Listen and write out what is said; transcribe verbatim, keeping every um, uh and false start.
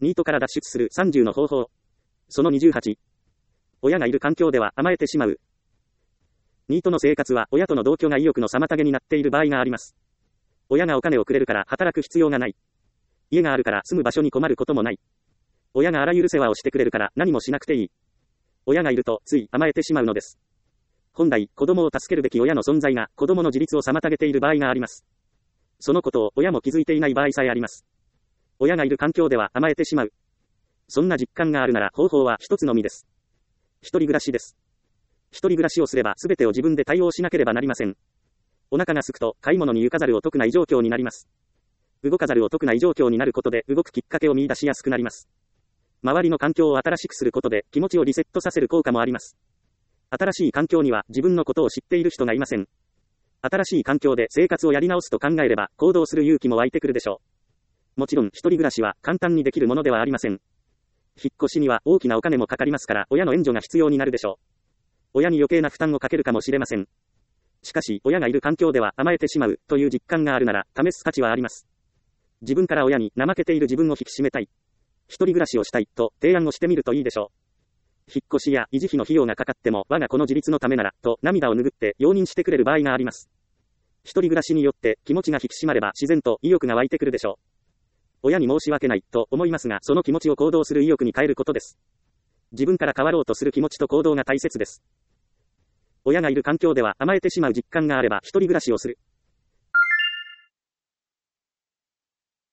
ニートから脱出するさんじゅうの方法。そのにじゅうはち。親がいる環境では甘えてしまう。ニートの生活は親との同居が意欲の妨げになっている場合があります。親がお金をくれるから働く必要がない。家があるから住む場所に困ることもない。親があらゆる世話をしてくれるから何もしなくていい。親がいるとつい甘えてしまうのです。本来、子供を助けるべき親の存在が子供の自立を妨げている場合があります。そのことを親も気づいていない場合さえあります。親がいる環境では甘えてしまう。そんな実感があるなら方法は一つのみです。一人暮らしです。一人暮らしをすれば全てを自分で対応しなければなりません。お腹が空くと買い物に行かざるを得ない状況になります。動かざるを得ない状況になることで動くきっかけを見出しやすくなります。周りの環境を新しくすることで気持ちをリセットさせる効果もあります。新しい環境には自分のことを知っている人がいません。新しい環境で生活をやり直すと考えれば行動する勇気も湧いてくるでしょう。もちろん一人暮らしは簡単にできるものではありません。引っ越しには大きなお金もかかりますから親の援助が必要になるでしょう。親に余計な負担をかけるかもしれません。しかし親がいる環境では甘えてしまうという実感があるなら試す価値はあります。自分から親に怠けている自分を引き締めたい。一人暮らしをしたいと提案をしてみるといいでしょう。引っ越しや維持費の費用がかかっても我が子の自立のためならと涙を拭って容認してくれる場合があります。一人暮らしによって気持ちが引き締まれば自然と意欲が湧いてくるでしょう。親に申し訳ないと思いますがその気持ちを行動する意欲に変えることです。自分から変わろうとする気持ちと行動が大切です。親がいる環境では甘えてしまう実感があれば一人暮らしをする。